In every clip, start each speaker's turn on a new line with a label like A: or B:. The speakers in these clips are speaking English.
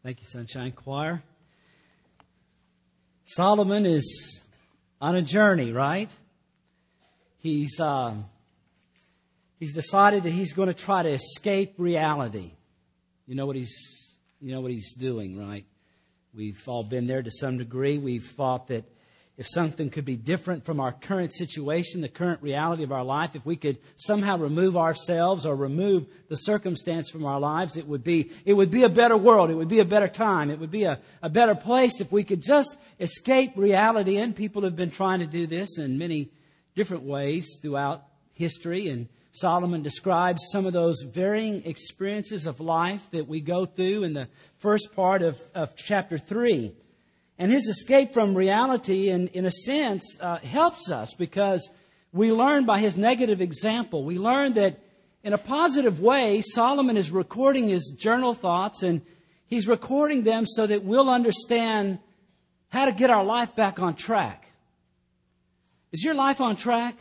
A: Thank you, Sunshine Choir. Solomon is on a journey, right? He's decided that he's going to try to escape reality. You know what he's doing, right? We've all been there to some degree. We've thought that if something could be different from our current situation, the current reality of our life, if we could somehow remove ourselves or remove the circumstance from our lives, it would be a better world. It would be a better time. It would be a better place if we could just escape reality. And people have been trying to do this in many different ways throughout history. And Solomon describes some of those varying experiences of life that we go through in the first part of chapter 3. And his escape from reality, in a sense, helps us because we learn by his negative example. We learn that in a positive way, Solomon is recording his journal thoughts, and he's recording them so that we'll understand how to get our life back on track. Is your life on track?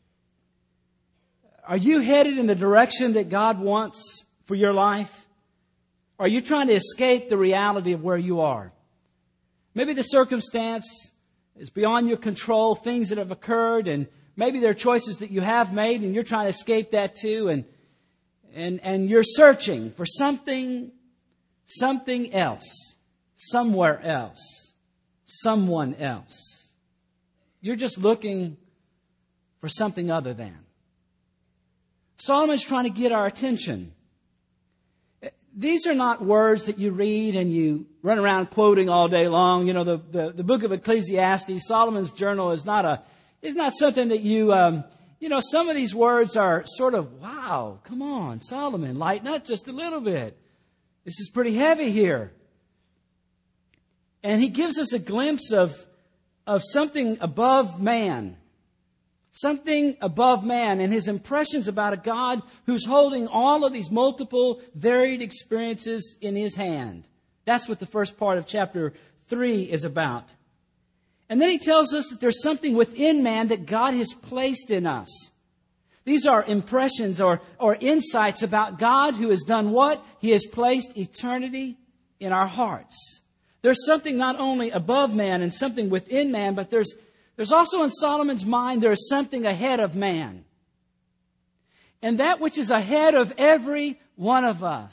A: Are you headed in the direction that God wants for your life? Or are you trying to escape the reality of where you are? Maybe the circumstance is beyond your control, things that have occurred, and maybe there are choices that you have made and you're trying to escape that too, and you're searching for something else, somewhere else, someone else. You're just looking for something other than. Solomon's trying to get our attention. These are not words that you read and you run around quoting all day long. You know, the book of Ecclesiastes, Solomon's journal is not something that you some of these words are sort of, wow, come on, Solomon, lighten up just a little bit. This is pretty heavy here. And he gives us a glimpse of something above man. Something above man and his impressions about a God who's holding all of these multiple varied experiences in his hand. That's what the first part of chapter 3 is about. And then he tells us that there's something within man that God has placed in us. These are impressions or insights about God who has done what? He has placed eternity in our hearts. There's something not only above man and something within man, but there's also in Solomon's mind, there is something ahead of man. And that which is ahead of every one of us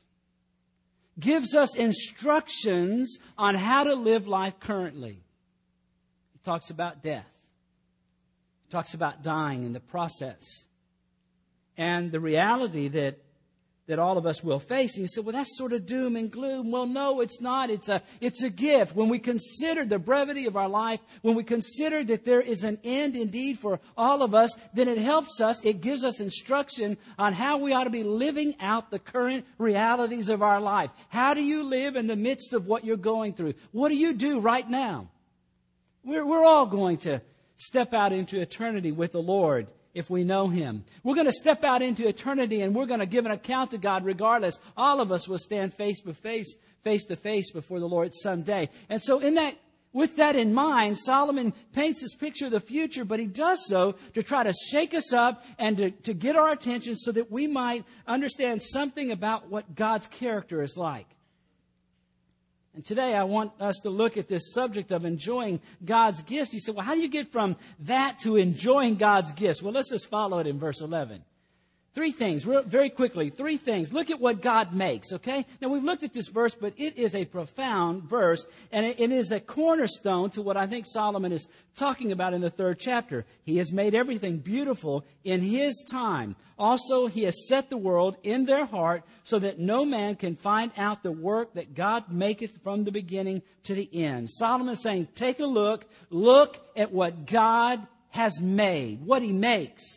A: gives us instructions on how to live life currently. He talks about death. He talks about dying in the process. And the reality that all of us will face. And you say, well, that's sort of doom and gloom. Well, no, it's not. It's a gift. When we consider the brevity of our life, when we consider that there is an end indeed for all of us, then it helps us. It gives us instruction on how we ought to be living out the current realities of our life. How do you live in the midst of what you're going through? What do you do right now? We're all going to step out into eternity with the Lord. If we know Him, we're going to step out into eternity and we're going to give an account to God regardless. All of us will stand face to face before the Lord someday. And so with that in mind, Solomon paints this picture of the future, but he does so to try to shake us up and to get our attention so that we might understand something about what God's character is like. And today I want us to look at this subject of enjoying God's gifts. You say, well, how do you get from that to enjoying God's gifts? Well, let's just follow it in verse 11. 3 things, very quickly, 3 things. Look at what God makes, okay? Now, we've looked at this verse, but it is a profound verse, and it is a cornerstone to what I think Solomon is talking about in the 3rd chapter. He has made everything beautiful in His time. Also, He has set the world in their heart so that no man can find out the work that God maketh from the beginning to the end. Solomon is saying, take a look at what God has made, what He makes.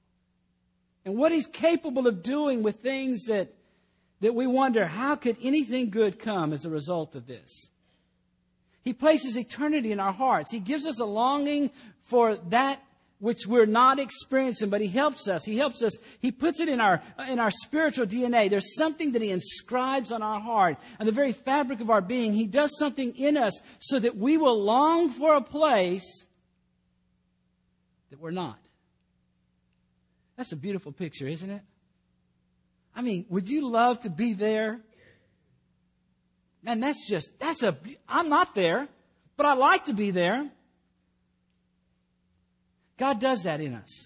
A: And what He's capable of doing with things that we wonder, how could anything good come as a result of this? He places eternity in our hearts. He gives us a longing for that which we're not experiencing, but He helps us. He helps us. He puts it in our spiritual DNA. There's something that He inscribes on our heart and the very fabric of our being. He does something in us so that we will long for a place that we're not. That's a beautiful picture, isn't it? I mean, would you love to be there? And I'm not there, but I like to be there. God does that in us.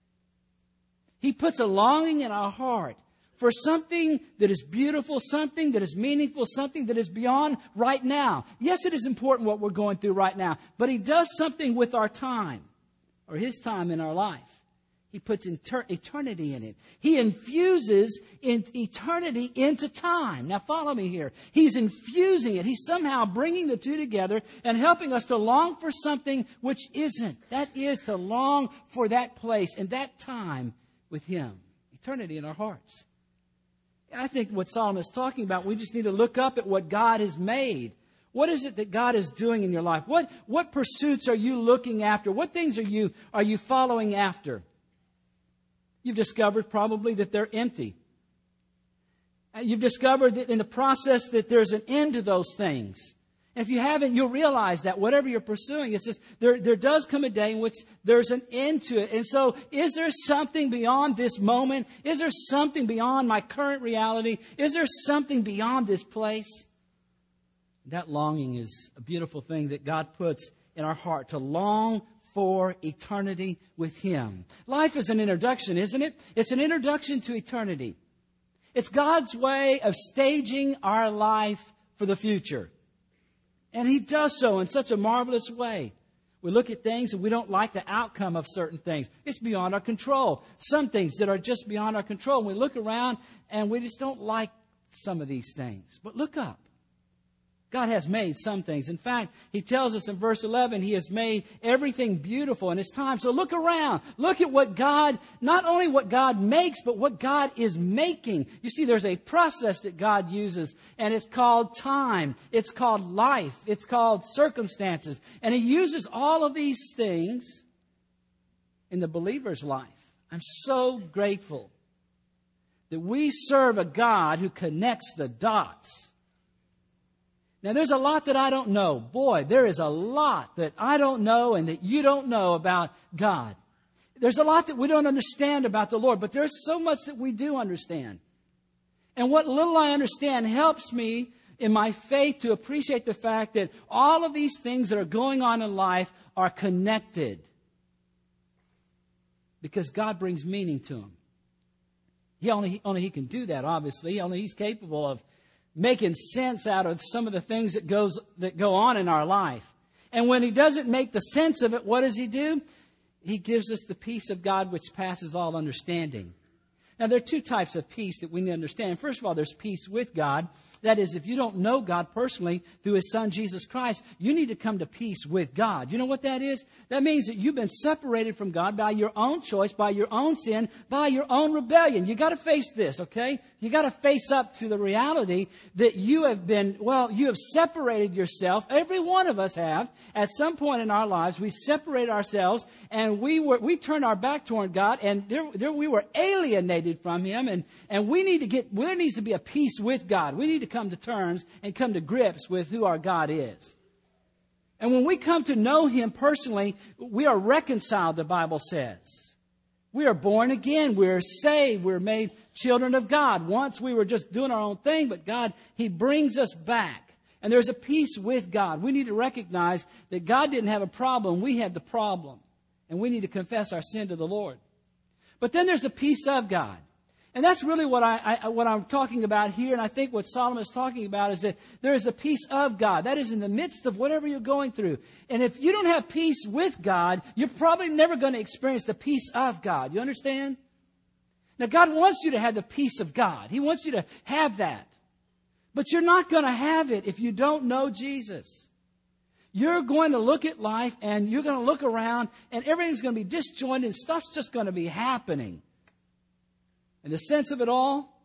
A: He puts a longing in our heart for something that is beautiful, something that is meaningful, something that is beyond right now. Yes, it is important what we're going through right now, but He does something with our time, or His time in our life. He puts eternity in it. He infuses eternity into time. Now follow me here. He's infusing it. He's somehow bringing the two together and helping us to long for something which isn't. That is to long for that place and that time with Him. Eternity in our hearts. I think what Solomon is talking about, we just need to look up at what God has made. What is it that God is doing in your life? What pursuits are you looking after? What things are you following after? You've discovered probably that they're empty. You've discovered that in the process that there's an end to those things. And if you haven't, you'll realize that whatever you're pursuing, it's just there does come a day in which there's an end to it. And so is there something beyond this moment? Is there something beyond my current reality? Is there something beyond this place? That longing is a beautiful thing that God puts in our heart, to long for eternity with Him. Life is an introduction, isn't it? It's an introduction to eternity. It's God's way of staging our life for the future. And He does so in such a marvelous way. We look at things and we don't like the outcome of certain things. It's beyond our control. Some things that are just beyond our control. And we look around and we just don't like some of these things. But look up. God has made some things. In fact, He tells us in verse 11, He has made everything beautiful in His time. So look around. Look at what God, not only what God makes, but what God is making. You see, there's a process that God uses, and it's called time. It's called life. It's called circumstances. And He uses all of these things in the believer's life. I'm so grateful that we serve a God who connects the dots. Now, there's a lot that I don't know. Boy, there is a lot that I don't know and that you don't know about God. There's a lot that we don't understand about the Lord, but there's so much that we do understand. And what little I understand helps me in my faith to appreciate the fact that all of these things that are going on in life are connected. Because God brings meaning to them. Only He can do that, obviously. Only He's capable of making sense out of some of the things that go on in our life. And when He doesn't make the sense of it, what does He do? He gives us the peace of God which passes all understanding. Now, there are two types of peace that we need to understand. First of all, there's peace with God. That is, if you don't know God personally through His Son, Jesus Christ, you need to come to peace with God. You know what that is? That means that you've been separated from God by your own choice, by your own sin, by your own rebellion. You got to face this, okay? You got to face up to the reality that you have separated yourself. Every one of us have. At some point in our lives, we separated ourselves and we turned our back toward God, and there we were alienated from Him, and there needs to be a peace with God. We need to come to terms and come to grips with who our God is. And when we come to know Him personally, we are reconciled, the Bible says. We are born again. We're saved. We're made children of God. Once we were just doing our own thing, but God, He brings us back. And there's a peace with God. We need to recognize that God didn't have a problem. We had the problem. And we need to confess our sin to the Lord. But then there's the peace of God. And that's really what I'm talking about here. And I think what Solomon is talking about is that there is the peace of God. That is in the midst of whatever you're going through. And if you don't have peace with God, you're probably never going to experience the peace of God. You understand? Now, God wants you to have the peace of God. He wants you to have that. But you're not going to have it if you don't know Jesus. You're going to look at life and you're going to look around and everything's going to be disjointed and stuff's just going to be happening. And the sense of it all,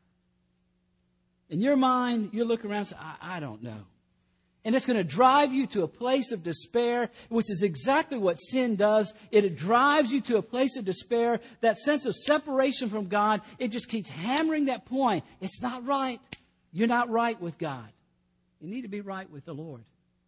A: in your mind, you look around and say, I don't know. And it's going to drive you to a place of despair, which is exactly what sin does. It drives you to a place of despair, that sense of separation from God. It just keeps hammering that point. It's not right. You're not right with God. You need to be right with the Lord.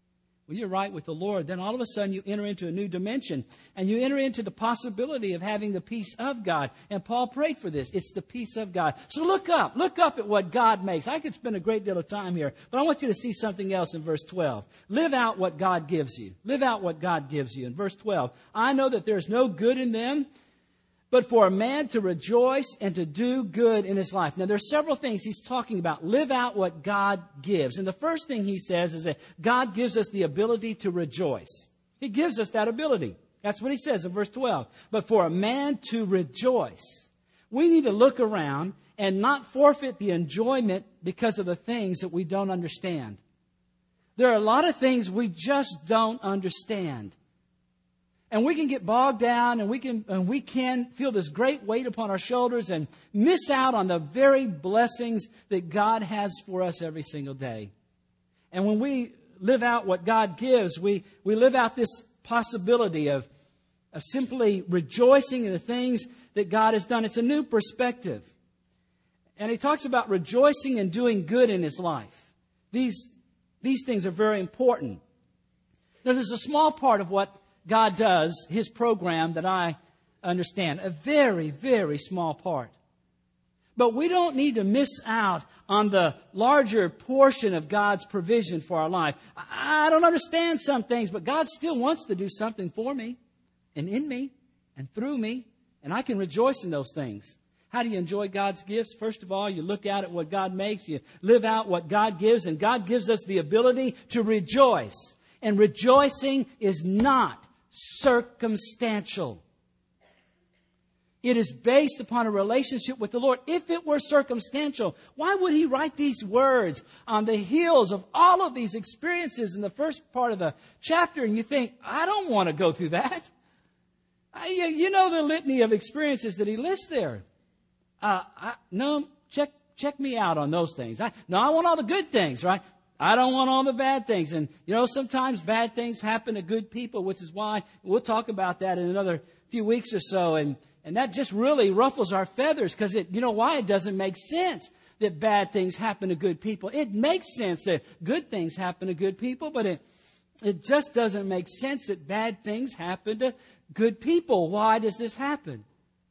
A: when you're right with the Lord, then all of a sudden you enter into a new dimension. And you enter into the possibility of having the peace of God. And Paul prayed for this. It's the peace of God. So look up at what God makes. I could spend a great deal of time here, but I want you to see something else in verse 12. Live out what God gives you. Live out what God gives you. In verse 12, I know that there is no good in them, but for a man to rejoice and to do good in his life. Now, there's several things he's talking about. Live out what God gives. And the first thing he says is that God gives us the ability to rejoice. He gives us that ability. That's what he says in verse 12. But for a man to rejoice, we need to look around and not forfeit the enjoyment because of the things that we don't understand. There are a lot of things we just don't understand. And we can get bogged down and we can feel this great weight upon our shoulders and miss out on the very blessings that God has for us every single day. And when we live out what God gives, we live out this possibility of simply rejoicing in the things that God has done. It's a new perspective. And he talks about rejoicing and doing good in his life. These things are very important. Now, there's a small part of what God does, his program, that I understand. A very, very small part. But we don't need to miss out on the larger portion of God's provision for our life. I don't understand some things, but God still wants to do something for me and in me and through me, and I can rejoice in those things. How do you enjoy God's gifts? First of all, you look out at what God makes, you live out what God gives, and God gives us the ability to rejoice. And rejoicing is not circumstantial. It is based upon a relationship with the Lord. If it were circumstantial, why would he write these words on the heels of all of these experiences in the first part of the chapter? And you think, I don't want to go through that. You know the litany of experiences that he lists there. No, check me out on those things. I want all the good things, right? I don't want all the bad things. And, sometimes bad things happen to good people, which is why we'll talk about that in another few weeks or so. And that just really ruffles our feathers because why? It doesn't make sense that bad things happen to good people. It makes sense that good things happen to good people, but it just doesn't make sense that bad things happen to good people. Why does this happen?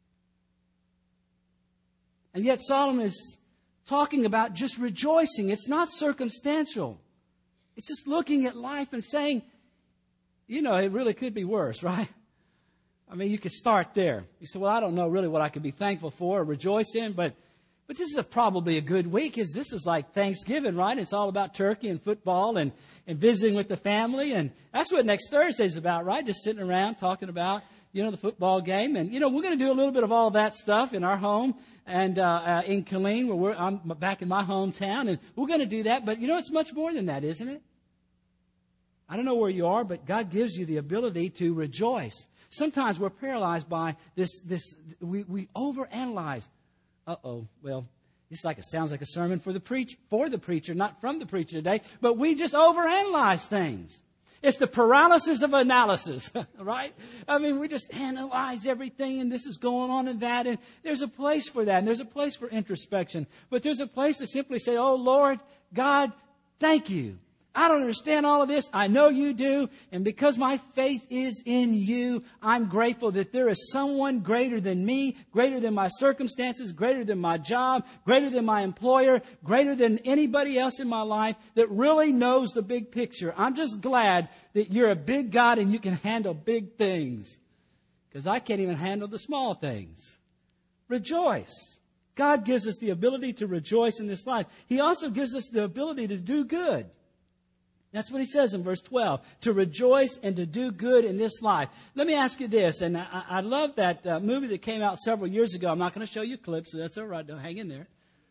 A: And yet Solomon is talking about just rejoicing. It's not circumstantial. It's just looking at life and saying, it really could be worse, right? I mean, you could start there. You say, well, I don't know really what I could be thankful for or rejoice in, but this is probably a good week. This is like Thanksgiving, right? It's all about turkey and football and visiting with the family. And that's what next Thursday's about, right? Just sitting around talking about, the football game. And, we're going to do a little bit of all that stuff in our home. And in Killeen, where I'm back in my hometown, and we're going to do that. But it's much more than that, isn't it? I don't know where you are, but God gives you the ability to rejoice. Sometimes we're paralyzed by this. We overanalyze. Well, it sounds like a sermon for the preacher, not from the preacher today. But we just overanalyze things. It's the paralysis of analysis, right? I mean, we just analyze everything, and this is going on and that, and there's a place for that, and there's a place for introspection. But there's a place to simply say, oh, Lord, God, thank you. I don't understand all of this. I know you do. And because my faith is in you, I'm grateful that there is someone greater than me, greater than my circumstances, greater than my job, greater than my employer, greater than anybody else in my life that really knows the big picture. I'm just glad that you're a big God and you can handle big things, because I can't even handle the small things. Rejoice. God gives us the ability to rejoice in this life. He also gives us the ability to do good. That's what he says in verse 12, to rejoice and to do good in this life. Let me ask you this, and I love that movie that came out several years ago. I'm not going to show you clips, so that's all right. Don't hang in there.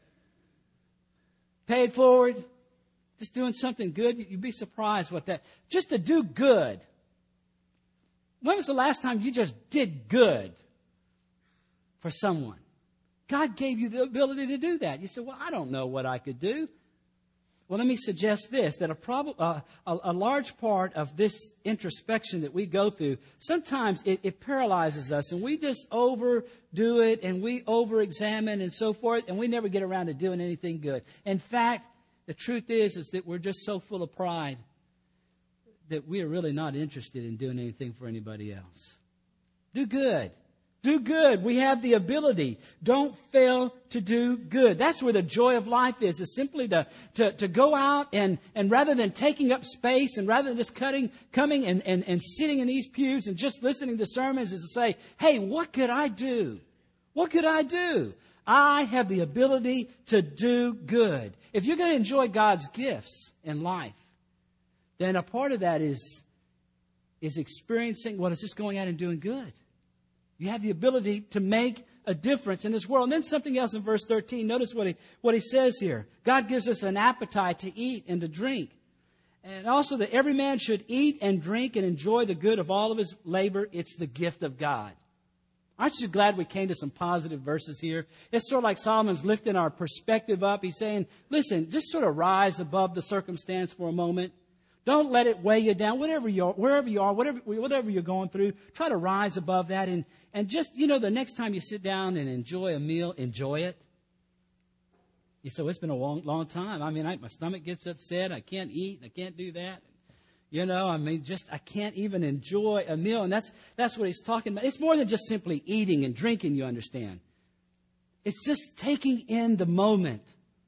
A: Pay it forward, just doing something good. You'd be surprised what that, just to do good. When was the last time you just did good for someone? God gave you the ability to do that. You say, well, I don't know what I could do. Well, let me suggest this, that a large part of this introspection that we go through, sometimes it paralyzes us, and we just overdo it, and we over-examine and so forth, and we never get around to doing anything good. In fact, the truth is that we're just so full of pride that we are really not interested in doing anything for anybody else. Do good. Do good. We have the ability. Don't fail to do good. That's where the joy of life is simply to go out and rather than taking up space and rather than just coming and sitting in these pews and just listening to sermons is to say, hey, what could I do? What could I do? I have the ability to do good. If you're going to enjoy God's gifts in life, then a part of that is experiencing, it's just going out and doing good. You have the ability to make a difference in this world. And then something else in verse 13. Notice what he says here. God gives us an appetite to eat and to drink. And also that every man should eat and drink and enjoy the good of all of his labor. It's the gift of God. Aren't you glad we came to some positive verses here? It's sort of like Solomon's lifting our perspective up. He's saying, listen, just sort of rise above the circumstance for a moment. Don't let it weigh you down. Wherever you are, whatever you're going through, try to rise above that. And just, the next time you sit down and enjoy a meal, enjoy it. You say, it's been a long time. My stomach gets upset. I can't eat. I can't do that. I can't even enjoy a meal. And that's what he's talking about. It's more than just simply eating and drinking, you understand. It's just taking in the moment.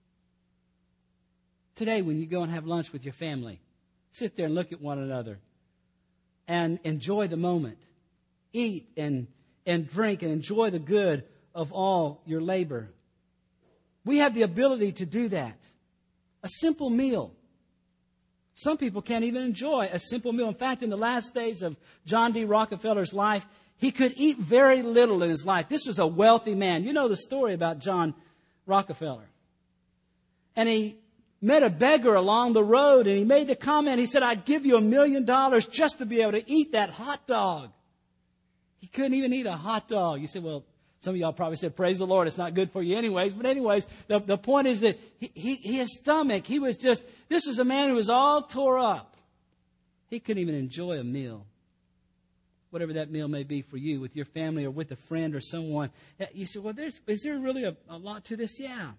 A: Today, when you go and have lunch with your family, sit there and look at one another and enjoy the moment. Eat and drink and enjoy the good of all your labor. We have the ability to do that. A simple meal. Some people can't even enjoy a simple meal. In fact, in the last days of John D. Rockefeller's life, he could eat very little in his life. This was a wealthy man. You know the story about John Rockefeller. And he met a beggar along the road and he made the comment, he said, I'd give you $1 million just to be able to eat that hot dog. He couldn't even eat a hot dog. You said, well, some of y'all probably said, praise the Lord, it's not good for you anyways. But anyways, the point is that his stomach, this was a man who was all tore up. He couldn't even enjoy a meal. Whatever that meal may be for you, with your family or with a friend or someone. You say, well, is there really a lot to this? Yeah.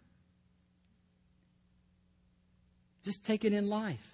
A: Just take it in life.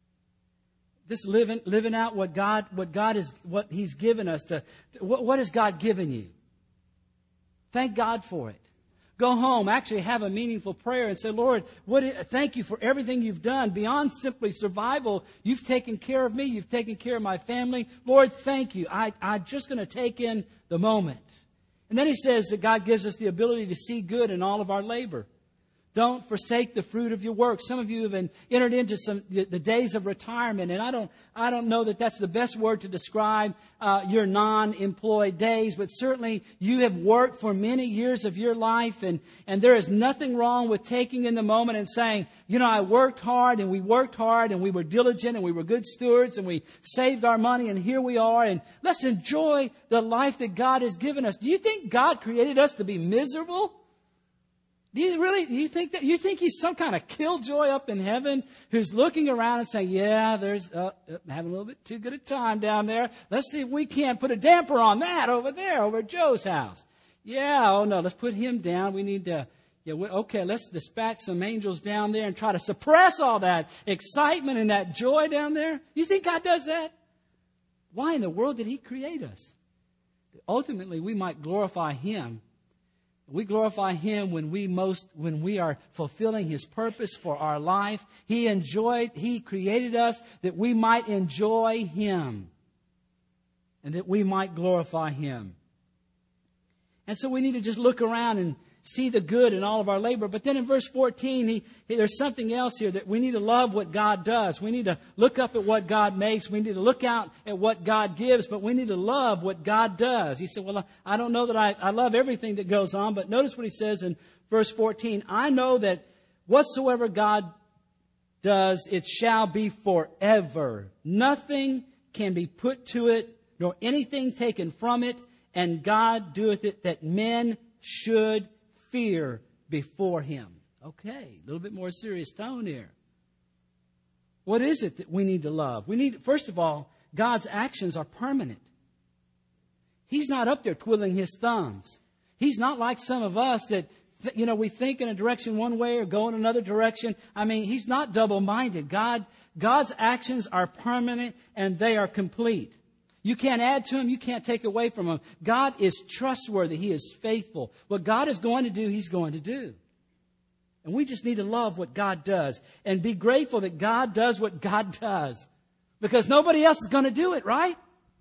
A: Just living out what He's given us. What has God given you? Thank God for it. Go home, actually have a meaningful prayer and say, Lord, thank you for everything you've done. Beyond simply survival, you've taken care of me. You've taken care of my family. Lord, thank you. I'm just going to take in the moment. And then he says that God gives us the ability to see good in all of our labor. Don't forsake the fruit of your work. Some of you have been entered into the days of retirement, and I don't know that that's the best word to describe your non-employed days, but certainly you have worked for many years of your life, and there is nothing wrong with taking in the moment and saying, I worked hard, and we were diligent, and we were good stewards, and we saved our money, and here we are, and let's enjoy the life that God has given us. Do you think God created us to be miserable? Do you think that? You think He's some kind of killjoy up in heaven who's looking around and saying, yeah, there's having a little bit too good a time down there. Let's see if we can't put a damper on that over there, over at Joe's house. Yeah, oh no, let's put him down. We need to, let's dispatch some angels down there and try to suppress all that excitement and that joy down there. You think God does that? Why in the world did He create us? Ultimately, we might glorify Him. We glorify Him when we are fulfilling His purpose for our life. He created us that we might enjoy Him and that we might glorify Him. And so we need to just look around and see the good in all of our labor. But then in verse 14, there's something else here, that we need to love what God does. We need to look up at what God makes. We need to look out at what God gives, but we need to love what God does. He said, well, I don't know that I love everything that goes on, but notice what he says in verse 14. I know that whatsoever God does, it shall be forever. Nothing can be put to it, nor anything taken from it, and God doeth it that men should fear before Him. Okay, a little bit more serious tone here. What is it that we need to love? First of all, God's actions are permanent. He's not up there twiddling His thumbs. He's not like some of us that we think in a direction one way or go in another direction. I mean, He's not double-minded. God's actions are permanent and they are complete. You can't add to Him. You can't take away from Him. God is trustworthy. He is faithful. What God is going to do, He's going to do. And we just need to love what God does and be grateful that God does what God does. Because nobody else is going to do it, right?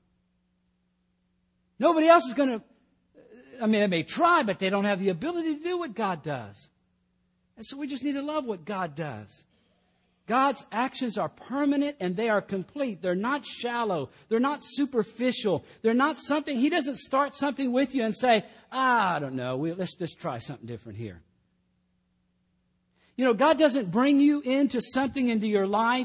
A: Nobody else is going to, they may try, but they don't have the ability to do what God does. And so we just need to love what God does. God's actions are permanent and they are complete. They're not shallow. They're not superficial. They're not something, He doesn't start something with you and say, I don't know, let's just try something different here. God doesn't bring you into something into your life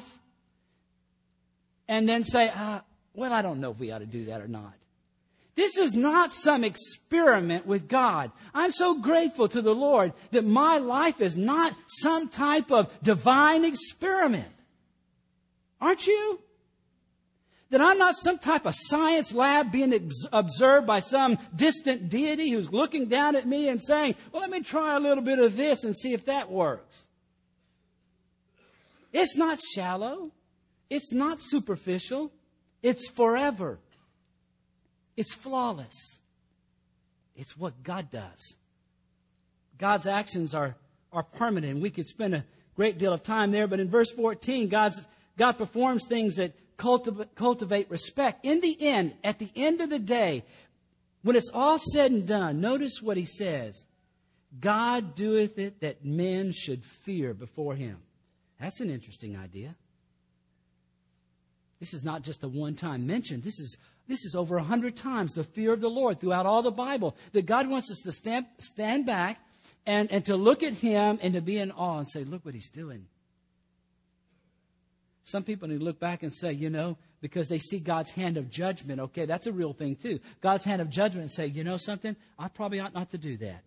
A: and then say, I don't know if we ought to do that or not. This is not some experiment with God. I'm so grateful to the Lord that my life is not some type of divine experiment. Aren't you? That I'm not some type of science lab being observed by some distant deity who's looking down at me and saying, well, let me try a little bit of this and see if that works. It's not shallow. It's not superficial. It's forever. It's flawless. It's what God does. God's actions are permanent. We could spend a great deal of time there, but in verse 14, God performs things that cultivate respect. In the end, at the end of the day, when it's all said and done, notice what He says. God doeth it that men should fear before Him. That's an interesting idea. This is not just a one-time mention. This is over 100 times the fear of the Lord throughout all the Bible. That God wants us to stand back and to look at Him and to be in awe and say, look what He's doing. Some people need to look back and say, because they see God's hand of judgment. Okay, that's a real thing too. God's hand of judgment and say, you know something? I probably ought not to do that.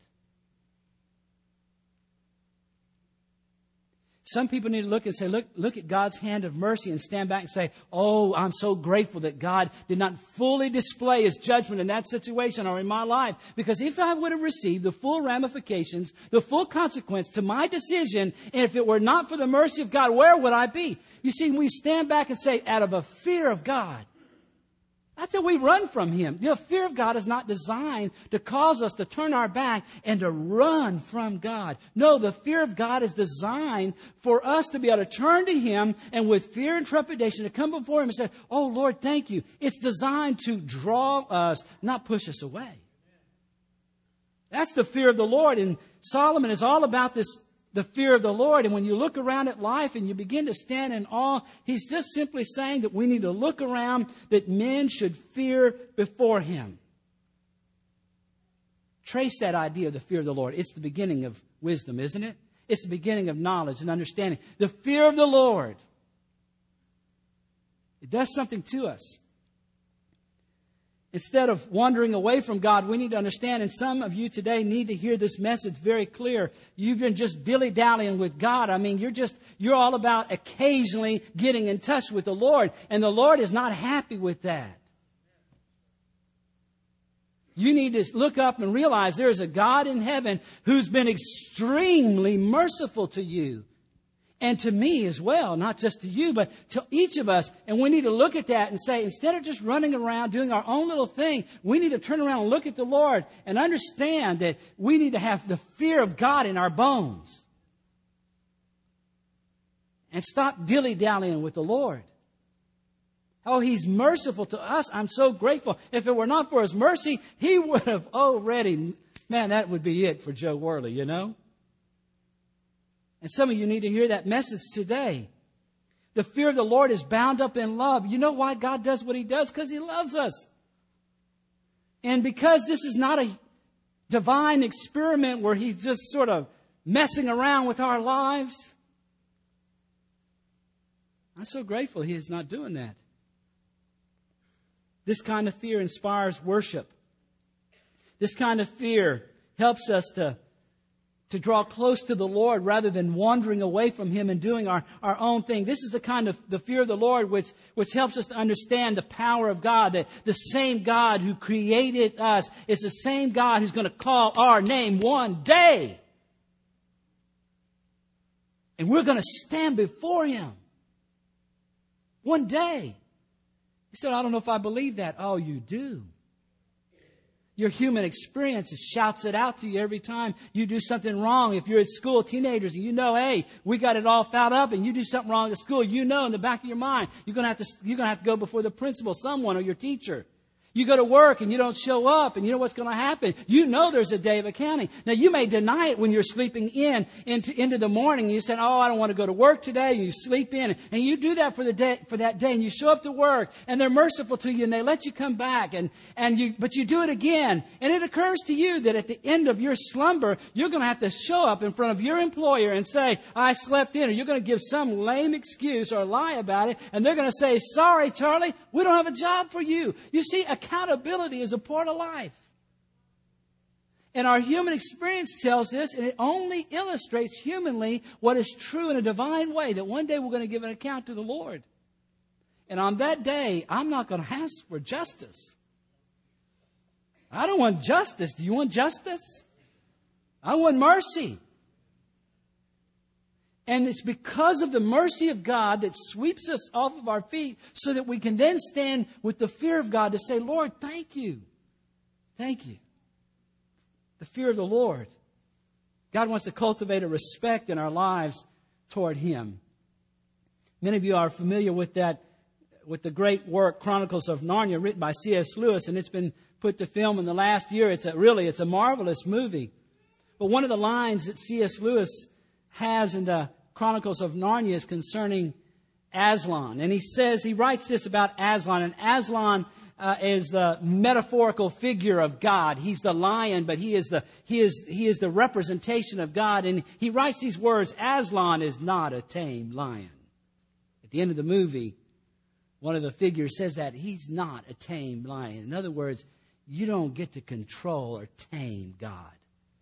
A: Some people need to look and say, look at God's hand of mercy and stand back and say, oh, I'm so grateful that God did not fully display His judgment in that situation or in my life. Because if I would have received the full ramifications, the full consequence to my decision, and if it were not for the mercy of God, where would I be? You see, we stand back and say, out of a fear of God. Not that we run from Him. The fear of God is not designed to cause us to turn our back and to run from God. No, the fear of God is designed for us to be able to turn to Him and with fear and trepidation to come before Him and say, oh, Lord, thank you. It's designed to draw us, not push us away. That's the fear of the Lord. And Solomon is all about the fear of the Lord. And when you look around at life and you begin to stand in awe, he's just simply saying that we need to look around, that men should fear before Him. Trace that idea of the fear of the Lord. It's the beginning of wisdom, isn't it? It's the beginning of knowledge and understanding. The fear of the Lord. It does something to us. Instead of wandering away from God, we need to understand, and some of you today need to hear this message very clear. You've been just dilly-dallying with God. You're all about occasionally getting in touch with the Lord, and the Lord is not happy with that. You need to look up and realize there is a God in heaven who's been extremely merciful to you. And to me as well, not just to you, but to each of us. And we need to look at that and say, instead of just running around doing our own little thing, we need to turn around and look at the Lord and understand that we need to have the fear of God in our bones. And stop dilly-dallying with the Lord. Oh, He's merciful to us. I'm so grateful. If it were not for His mercy, He would have already, that would be it for Joe Worley, And some of you need to hear that message today. The fear of the Lord is bound up in love. You know why God does what He does? Because He loves us. And because this is not a divine experiment where He's just sort of messing around with our lives, I'm so grateful He is not doing that. This kind of fear inspires worship. This kind of fear helps us to draw close to the Lord rather than wandering away from Him and doing our own thing. This is the kind of the fear of the Lord which helps us to understand the power of God. That the same God who created us is the same God who's going to call our name one day. And we're going to stand before Him one day. He said, I don't know if I believe that. Oh, you do. Your human experience shouts it out to you every time you do something wrong. If you're at school, teenagers, and you know, hey, we got it all fouled up, and you do something wrong at school, you know in the back of your mind, you're going to have to go before the principal, someone, or your teacher. You go to work and you don't show up, and you know what's going to happen. You know there's a day of accounting. Now, you may deny it when you're sleeping into the morning. You say, oh, I don't want to go to work today. And you sleep in. And you do that for that day. And you show up to work, and they're merciful to you, and they let you come back. But you do it again. And it occurs to you that at the end of your slumber, you're going to have to show up in front of your employer and say, I slept in. Or you're going to give some lame excuse or lie about it. And they're going to say, sorry, Charlie, we don't have a job for you. You see, accountability is a part of life. And our human experience tells us, and it only illustrates humanly what is true in a divine way, that one day we're going to give an account to the Lord. And on that day, I'm not going to ask for justice. I don't want justice. Do you want justice? I want mercy. And it's because of the mercy of God that sweeps us off of our feet so that we can then stand with the fear of God to say, Lord, thank you. Thank you. The fear of the Lord. God wants to cultivate a respect in our lives toward Him. Many of you are familiar with the great work, Chronicles of Narnia, written by C.S. Lewis, and it's been put to film in the last year. It's a marvelous movie. But one of the lines that C.S. Lewis has in the Chronicles of Narnia is concerning Aslan. And he writes this about Aslan. And Aslan is the metaphorical figure of God. He's the lion, but he is the representation of God. And he writes these words, Aslan is not a tame lion. At the end of the movie, one of the figures says that he's not a tame lion. In other words, you don't get to control or tame God.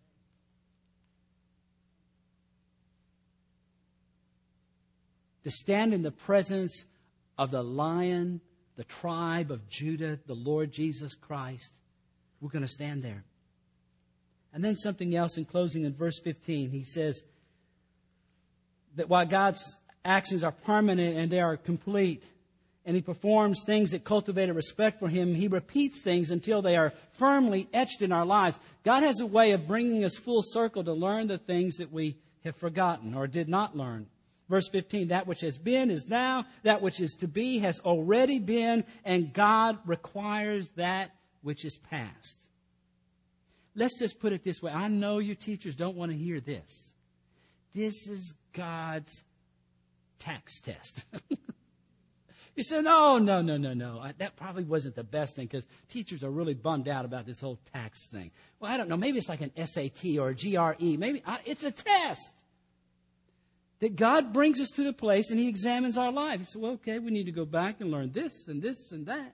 A: To stand in the presence of the Lion, the tribe of Judah, the Lord Jesus Christ, we're going to stand there. And then something else in closing in verse 15. He says that while God's actions are permanent and they are complete, and He performs things that cultivate a respect for Him, He repeats things until they are firmly etched in our lives. God has a way of bringing us full circle to learn the things that we have forgotten or did not learn. Verse 15, that which has been is now, that which is to be has already been, and God requires that which is past. Let's just put it this way. I know you teachers don't want to hear this. This is God's tax test. You say, no. That probably wasn't the best thing because teachers are really bummed out about this whole tax thing. Well, I don't know. Maybe it's like an SAT or a GRE. Maybe it's a test. That God brings us to the place and He examines our life. He said, well, okay, we need to go back and learn this and this and that.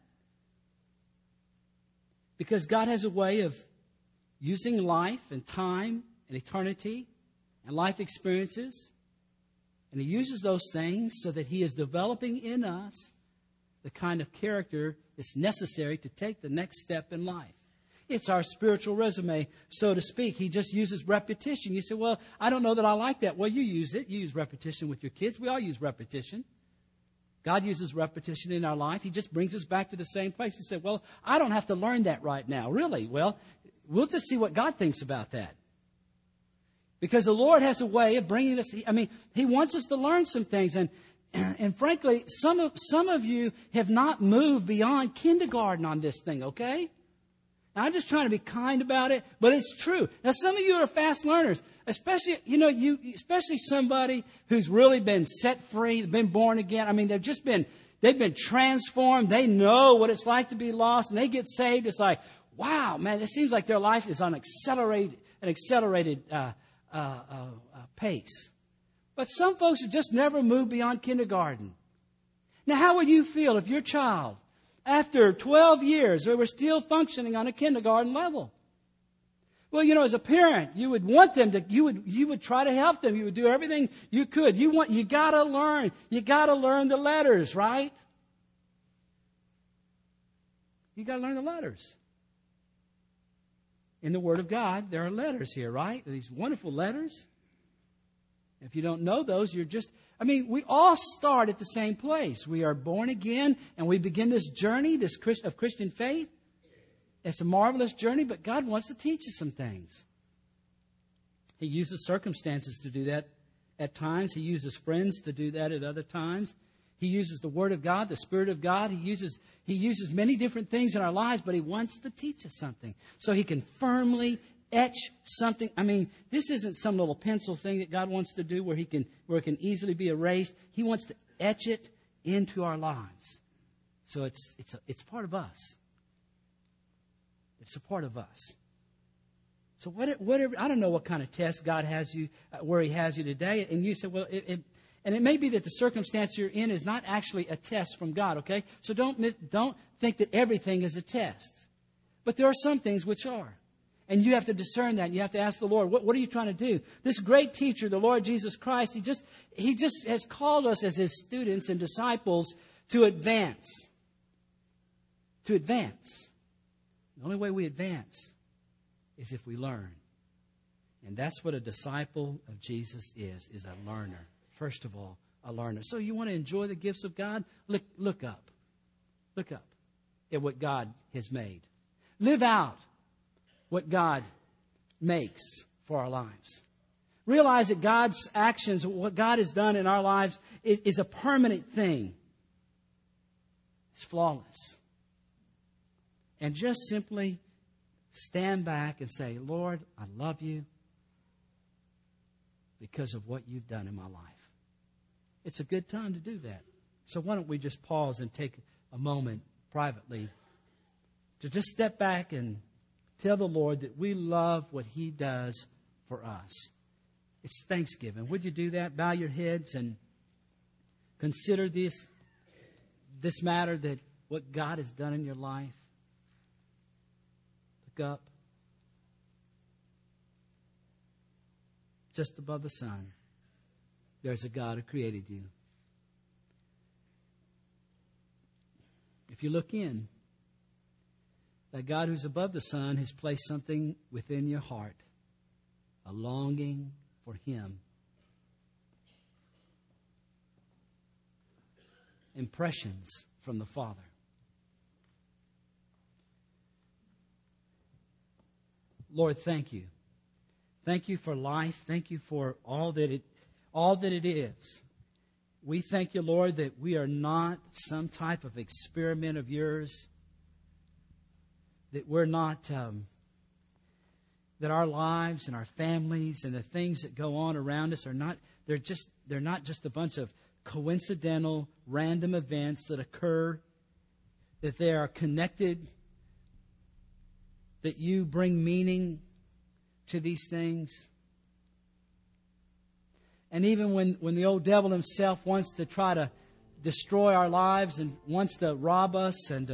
A: Because God has a way of using life and time and eternity and life experiences. And He uses those things so that He is developing in us the kind of character that's necessary to take the next step in life. It's our spiritual resume, so to speak. He just uses repetition. You say, well, I don't know that I like that. Well, you use it. You use repetition with your kids. We all use repetition. God uses repetition in our life. He just brings us back to the same place. He said, well, I don't have to learn that right now. Really? Well, we'll just see what God thinks about that. Because the Lord has a way of bringing us, He wants us to learn some things. And frankly, some of you have not moved beyond kindergarten on this thing, okay? Now, I'm just trying to be kind about it, but it's true. Now, some of you are fast learners, especially somebody who's really been set free, been born again. They've been transformed. They know what it's like to be lost, and they get saved. It's like, wow, man, it seems like their life is on an accelerated pace. But some folks have just never moved beyond kindergarten. Now, how would you feel if your child, after 12 years, they were still functioning on a kindergarten level? Well, as a parent, you would want them to, you would try to help them. You would do everything you could. You gotta learn. You gotta learn the letters, right? You gotta learn the letters. In the Word of God, there are letters here, right? These wonderful letters. If you don't know those, we all start at the same place. We are born again, and we begin this journey, of Christian faith. It's a marvelous journey, but God wants to teach us some things. He uses circumstances to do that at times. He uses friends to do that at other times. He uses the Word of God, the Spirit of God. He uses many different things in our lives, but He wants to teach us something so He can firmly etch something. This isn't some little pencil thing that God wants to do where it can easily be erased. He wants to etch it into our lives. So it's part of us. It's a part of us. So whatever, I don't know what kind of test God has you, where He has you today. And you say, well, and it may be that the circumstance you're in is not actually a test from God, okay? So don't think that everything is a test. But there are some things which are. And you have to discern that. And you have to ask the Lord, what are you trying to do? This great teacher, the Lord Jesus Christ, He just has called us as His students and disciples to advance. To advance. The only way we advance is if we learn. And that's what a disciple of Jesus is a learner. First of all, a learner. So you want to enjoy the gifts of God? Look up. Look up at what God has made. Live out what God makes for our lives. Realize that God's actions, what God has done in our lives, is a permanent thing. It's flawless. And just simply stand back and say, Lord, I love you because of what you've done in my life. It's a good time to do that. So why don't we just pause and take a moment privately to just step back and tell the Lord that we love what He does for us. It's Thanksgiving. Would you do that? Bow your heads and consider this matter, that what God has done in your life. Look up. Just above the sun, there's a God who created you. If you look in, that God who's above the sun has placed something within your heart, a longing for Him. Impressions from the Father. Lord, thank you. Thank you for life. Thank you for all that it is. We thank you, Lord, that we are not some type of experiment of yours. That we're not, that our lives and our families and the things that go on around us are not, they're not just a bunch of coincidental, random events that occur, that they are connected, that you bring meaning to these things. And even when the old devil himself wants to try to destroy our lives and wants to rob us and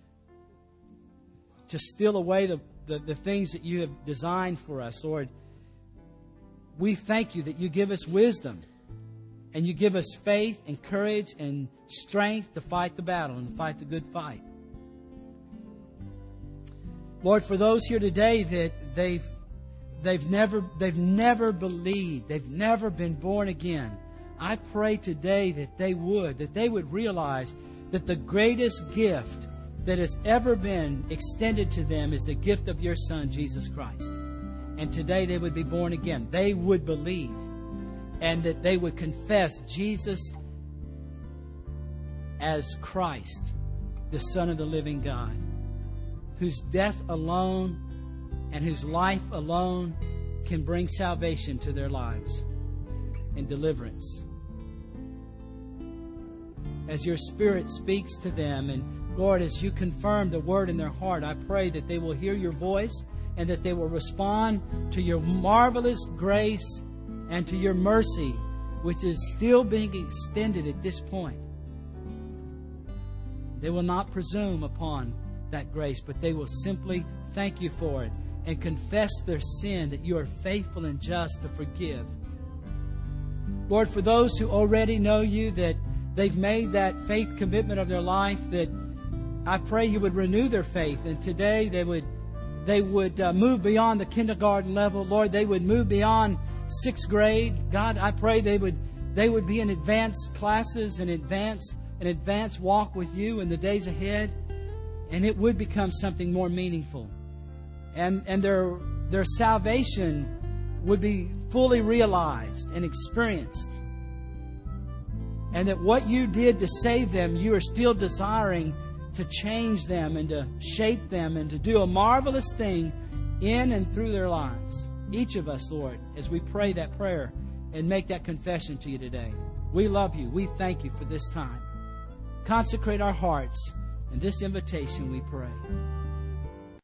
A: to steal away the things that you have designed for us, Lord, we thank you that you give us wisdom and you give us faith and courage and strength to fight the battle and fight the good fight. Lord, for those here today that they've never believed, they've never been born again, I pray today that they would realize that the greatest gift that has ever been extended to them is the gift of your Son, Jesus Christ. And today they would be born again. They would believe, and that they would confess Jesus as Christ, the Son of the living God, whose death alone and whose life alone can bring salvation to their lives and deliverance. As your Spirit speaks to them, and Lord, as you confirm the word in their heart, I pray that they will hear your voice and that they will respond to your marvelous grace and to your mercy, which is still being extended at this point. They will not presume upon that grace, but they will simply thank you for it and confess their sin, that you are faithful and just to forgive. Lord, for those who already know you, that they've made that faith commitment of their life, that I pray you would renew their faith, and today they would move beyond the kindergarten level. Lord, they would move beyond 6th grade, God, I pray they would be in advanced classes and an advanced walk with you in the days ahead, and it would become something more meaningful. And their salvation would be fully realized and experienced. And that what you did to save them, you are still desiring to change them and to shape them and to do a marvelous thing in and through their lives. Each of us, Lord, as we pray that prayer and make that confession to you today. We love you. We thank you for this time. Consecrate our hearts in this invitation, we pray.